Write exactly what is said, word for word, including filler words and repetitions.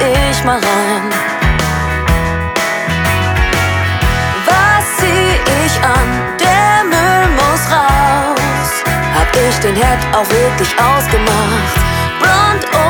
ich mal rein. Was zieh ich an? Der Müll muss raus. Hab ich den Herd auch wirklich ausgemacht? Rund